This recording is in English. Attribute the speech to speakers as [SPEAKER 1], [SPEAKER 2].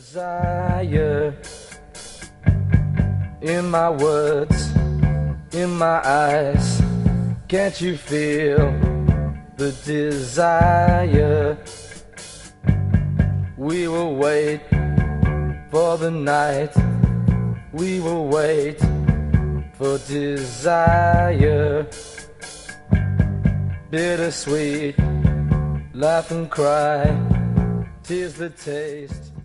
[SPEAKER 1] desire in my words, in my eyes. Can't you feel the desire? We will wait for the night. We will wait for desire. Bittersweet, laugh and cry, 'tis the taste